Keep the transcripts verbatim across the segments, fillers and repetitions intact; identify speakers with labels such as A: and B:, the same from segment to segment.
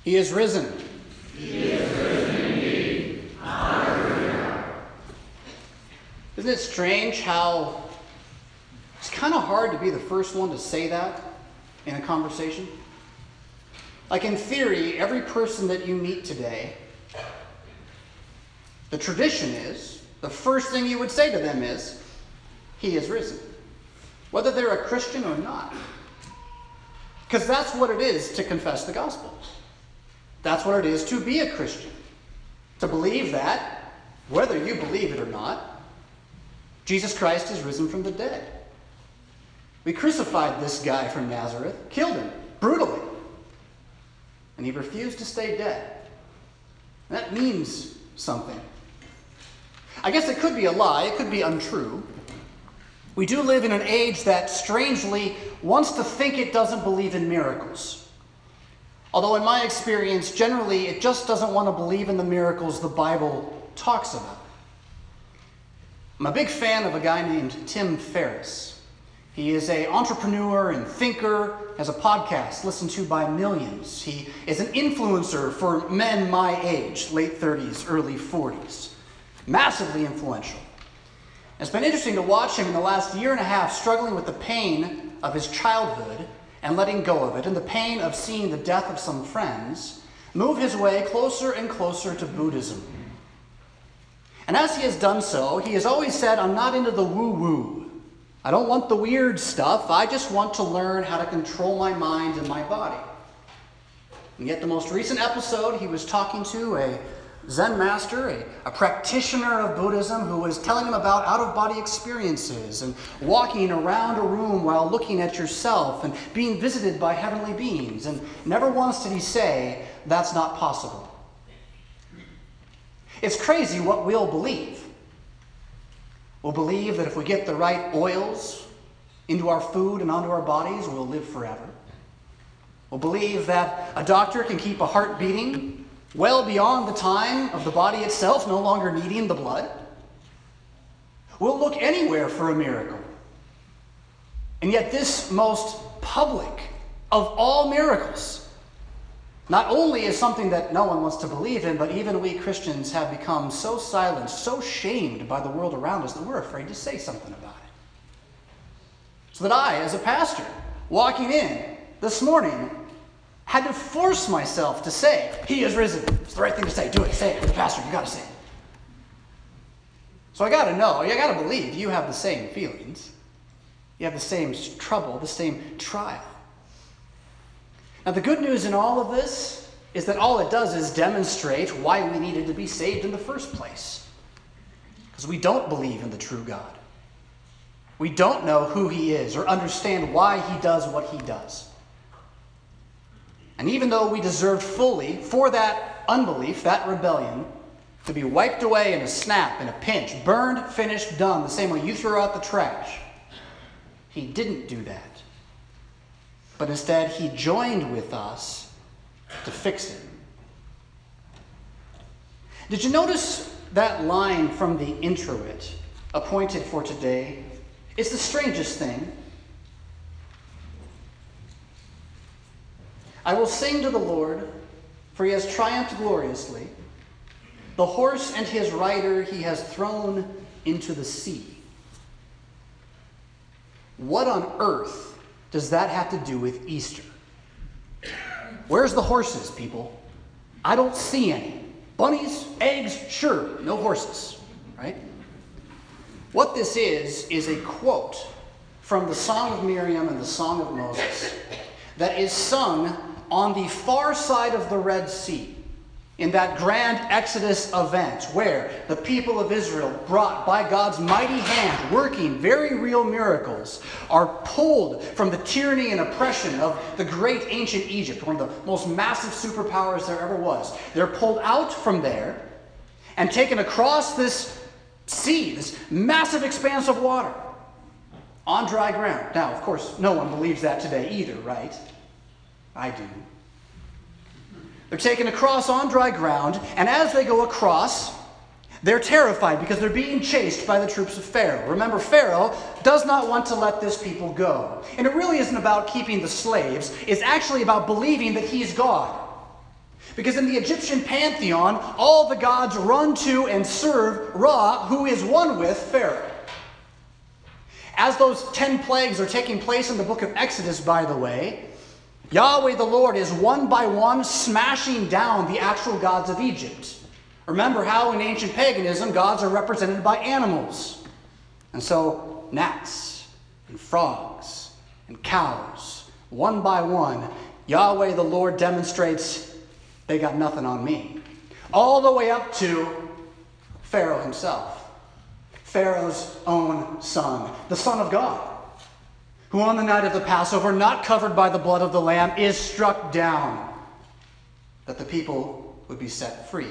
A: He is risen.
B: He is risen indeed. Hallelujah.
A: Isn't it strange how it's kind of hard to be the first one to say that in a conversation? Like in theory, every person that you meet today, the tradition is, the first thing you would say to them is, He is risen. Whether they're a Christian or not. Because that's what it is to confess the gospel. That's what it is to be a Christian. To believe that, whether you believe it or not, Jesus Christ is risen from the dead. We crucified this guy from Nazareth, killed him brutally. And he refused to stay dead. That means something. I guess it could be a lie, it could be untrue. We do live in an age that strangely wants to think it doesn't believe in miracles. Although in my experience, generally it just doesn't want to believe in the miracles the Bible talks about. I'm a big fan of a guy named Tim Ferriss. He is an entrepreneur and thinker, has a podcast listened to by millions. He is an influencer for men my age, late thirties, early forties. Massively influential. It's been interesting to watch him in the last year and a half struggling with the pain of his childhood and letting go of it, and the pain of seeing the death of some friends, move his way closer and closer to Buddhism. And as he has done so, he has always said, I'm not into the woo-woo. I don't want the weird stuff. I just want to learn how to control my mind and my body. And yet the most recent episode, he was talking to a Zen master, a, a practitioner of Buddhism, who was telling him about out-of-body experiences and walking around a room while looking at yourself and being visited by heavenly beings. And never once did he say, that's not possible. It's crazy what we'll believe. We'll believe that if we get the right oils into our food and onto our bodies, we'll live forever. We'll believe that a doctor can keep a heart beating well beyond the time of the body itself no longer needing the blood. We'll look anywhere for a miracle. And yet this most public of all miracles not only is something that no one wants to believe in, but even we Christians have become so silenced, so shamed by the world around us that we're afraid to say something about it. So that I, as a pastor, walking in this morning, had to force myself to say, He is risen. It's the right thing to say. Do it. Say it. You're the pastor. You got to say it. So I got to know, I got to believe you have the same feelings. You have the same trouble, the same trial. Now, the good news in all of this is that all it does is demonstrate why we needed to be saved in the first place. Because we don't believe in the true God. We don't know who He is or understand why He does what He does. And even though we deserved fully, for that unbelief, that rebellion, to be wiped away in a snap, in a pinch, burned, finished, done, the same way you threw out the trash, He didn't do that. But instead, He joined with us to fix it. Did you notice that line from the introit, appointed for today? It's the strangest thing. I will sing to the Lord, for He has triumphed gloriously. The horse and his rider He has thrown into the sea. What on earth does that have to do with Easter? Where's the horses, people? I don't see any. Bunnies, eggs, sure, no horses, right? What this is, is a quote from the Song of Miriam and the Song of Moses that is sung on the far side of the Red Sea in that grand Exodus event where the people of Israel, brought by God's mighty hand, working very real miracles, are pulled from the tyranny and oppression of the great ancient Egypt, one of the most massive superpowers there ever was. They're pulled out from there and taken across this sea, this massive expanse of water, on dry ground. Now, of course, no one believes that today either, right? I do. They're taken across on dry ground, and as they go across, they're terrified because they're being chased by the troops of Pharaoh. Remember, Pharaoh does not want to let this people go. And it really isn't about keeping the slaves. It's actually about believing that he's God. Because in the Egyptian pantheon, all the gods run to and serve Ra, who is one with Pharaoh. As those ten plagues are taking place in the book of Exodus, by the way, Yahweh the Lord is one by one smashing down the actual gods of Egypt. Remember how in ancient paganism, gods are represented by animals. And so, gnats and frogs and cows, one by one, Yahweh the Lord demonstrates they got nothing on me. All the way up to Pharaoh himself. Pharaoh's own son, the Son of God, who on the night of the Passover, not covered by the blood of the Lamb, is struck down, that the people would be set free.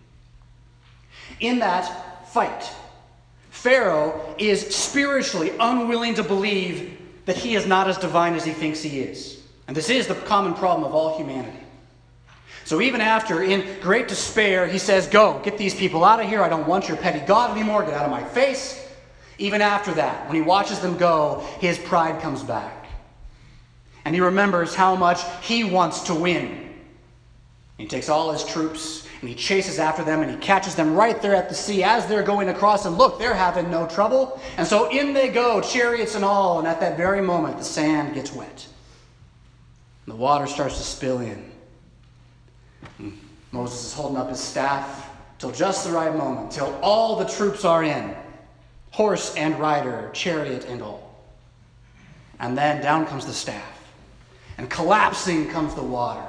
A: In that fight, Pharaoh is spiritually unwilling to believe that he is not as divine as he thinks he is. And this is the common problem of all humanity. So even after, in great despair, he says, go, get these people out of here. I don't want your petty God anymore. Get out of my face. Even after that, when he watches them go, his pride comes back. And he remembers how much he wants to win. He takes all his troops and he chases after them and he catches them right there at the sea as they're going across. And look, they're having no trouble. And so in they go, chariots and all. And at that very moment, the sand gets wet. And the water starts to spill in. And Moses is holding up his staff till just the right moment, till all the troops are in. Horse and rider, chariot and all. And then down comes the staff. And collapsing comes the water.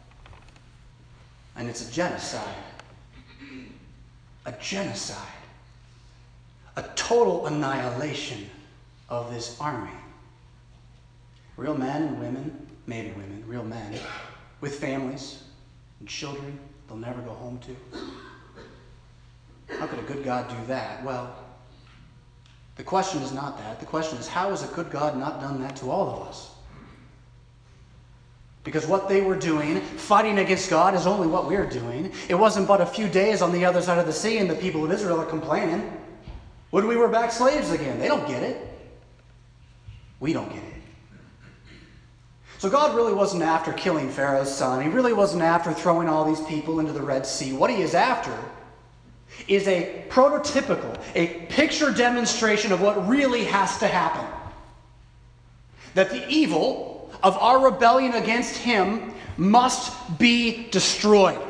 A: And it's a genocide. A genocide. A total annihilation of this army. Real men and women, maybe women, real men, with families and children they'll never go home to. How could a good God do that? Well, the question is not that. The question is, how has a good God not done that to all of us? Because what they were doing, fighting against God, is only what we're doing. It wasn't but a few days on the other side of the sea and the people of Israel are complaining. When we were back slaves again. They don't get it. We don't get it. So God really wasn't after killing Pharaoh's son. He really wasn't after throwing all these people into the Red Sea. What he is after is a prototypical, a picture demonstration of what really has to happen. That the evil of our rebellion against him must be destroyed.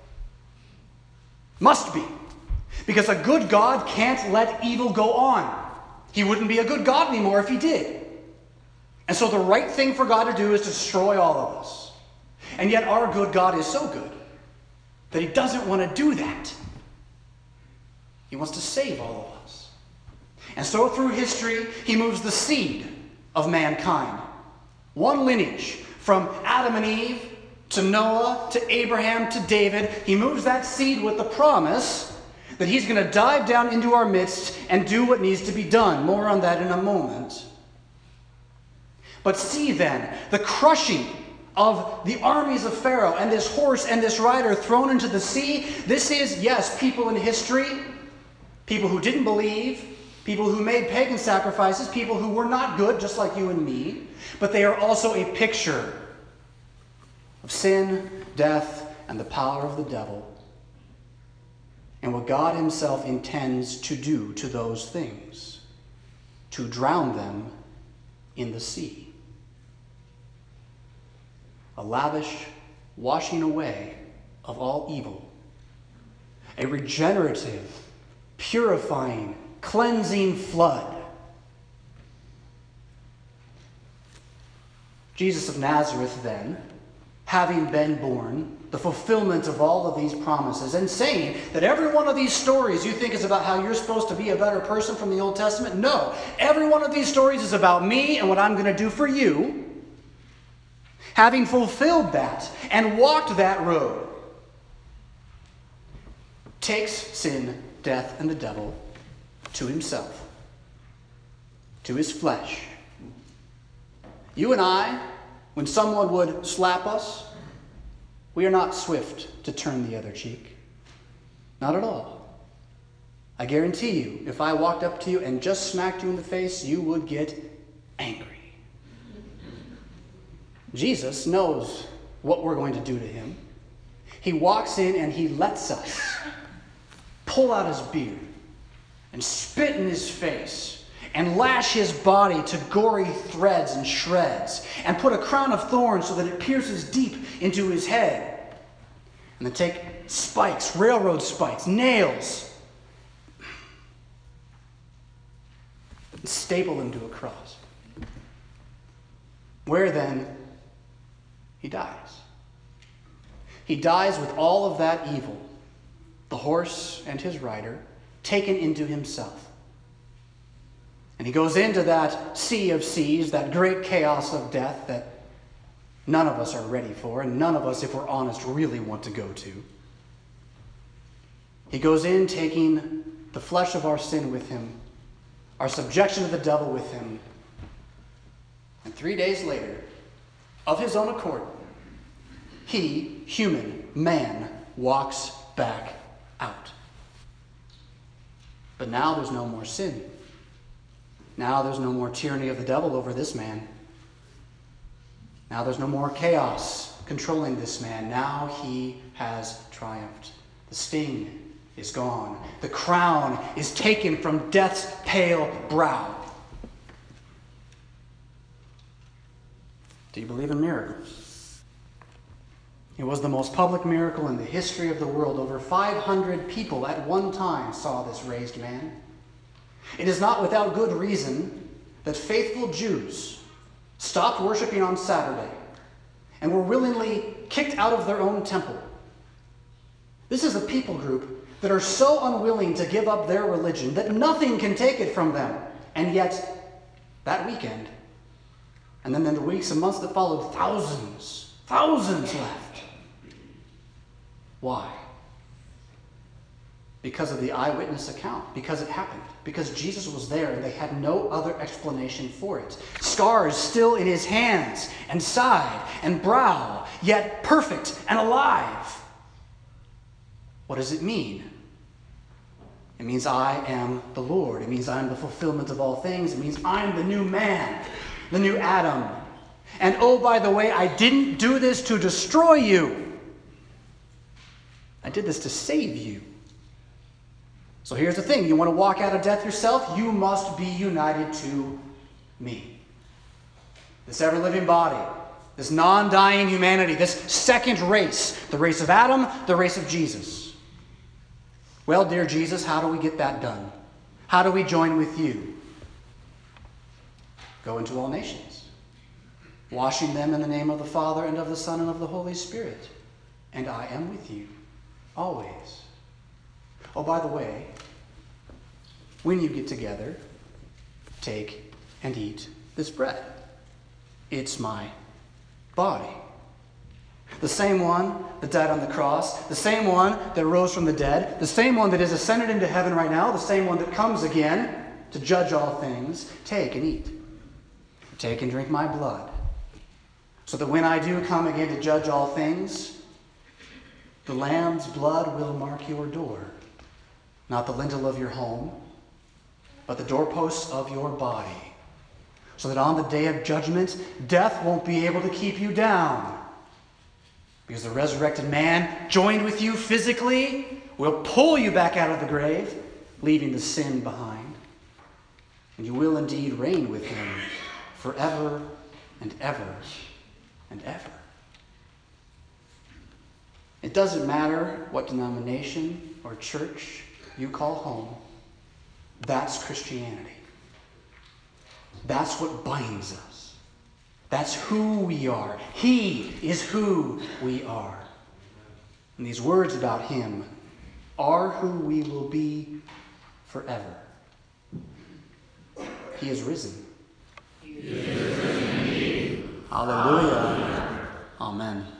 A: Must be. Because a good God can't let evil go on. He wouldn't be a good God anymore if he did. And so the right thing for God to do is to destroy all of us. And yet our good God is so good that he doesn't want to do that. He wants to save all of us. And so through history, he moves the seed of mankind. One lineage, from Adam and Eve to Noah to Abraham to David. He moves that seed with the promise that he's going to dive down into our midst and do what needs to be done. More on that in a moment. But see then, the crushing of the armies of Pharaoh and this horse and this rider thrown into the sea. This is, yes, people in history, people who didn't believe, people who made pagan sacrifices, people who were not good, just like you and me. But they are also a picture of sin, death, and the power of the devil, and what God himself intends to do to those things, to drown them in the sea. A lavish washing away of all evil. A regenerative, purifying, cleansing flood. Jesus of Nazareth then, having been born, the fulfillment of all of these promises, and saying that every one of these stories you think is about how you're supposed to be a better person from the Old Testament. No, every one of these stories is about me and what I'm going to do for you. Having fulfilled that and walked that road, takes sin, death, and the devil to himself, to his flesh. You and I, when someone would slap us, we are not swift to turn the other cheek. Not at all. I guarantee you, if I walked up to you and just smacked you in the face, you would get angry. Jesus knows what we're going to do to him. He walks in and he lets us pull out his beard and spit in his face and lash his body to gory threads and shreds and put a crown of thorns so that it pierces deep into his head. And then take spikes, railroad spikes, nails, and staple them to a cross. Where then he dies. He dies with all of that evil, the horse and his rider, taken into himself. And he goes into that sea of seas, that great chaos of death that none of us are ready for, and none of us, if we're honest, really want to go to. He goes in taking the flesh of our sin with him, our subjection to the devil with him. And three days later, of his own accord, he, human, man, walks back out. But now there's no more sin. Now there's no more tyranny of the devil over this man. Now there's no more chaos controlling this man. Now he has triumphed. The sting is gone. The crown is taken from death's pale brow. Do you believe in miracles? It was the most public miracle in the history of the world. Over five hundred people at one time saw this raised man. It is not without good reason that faithful Jews stopped worshiping on Saturday and were willingly kicked out of their own temple. This is a people group that are so unwilling to give up their religion that nothing can take it from them. And yet, that weekend, and then in the weeks and months that followed, thousands, thousands left. Why? Because of the eyewitness account. Because it happened. Because Jesus was there and they had no other explanation for it. Scars still in his hands and side and brow, yet perfect and alive. What does it mean? It means I am the Lord. It means I am the fulfillment of all things. It means I'm the new man, the new Adam. And oh, by the way, I didn't do this to destroy you. I did this to save you. So here's the thing. You want to walk out of death yourself? You must be united to me. This ever-living body, this non-dying humanity, this second race, the race of Adam, the race of Jesus. Well, dear Jesus, how do we get that done? How do we join with you? Go into all nations, washing them in the name of the Father and of the Son and of the Holy Spirit. And I am with you always. Oh, by the way, when you get together, take and eat this bread. It's my body. The same one that died on the cross, the same one that rose from the dead, the same one that is ascended into heaven right now, the same one that comes again to judge all things. Take and eat. Take and drink my blood, so that when I do come again to judge all things, the Lamb's blood will mark your door. Not the lintel of your home, but the doorposts of your body. So that on the day of judgment, death won't be able to keep you down. Because the resurrected man, joined with you physically, will pull you back out of the grave, leaving the sin behind. And you will indeed reign with him forever and ever and ever. It doesn't matter what denomination or church you call home. That's Christianity. That's what binds us. That's who we are. He is who we are. And these words about him are who we will be forever. He is risen. He is risen indeed. Hallelujah. Amen. Amen.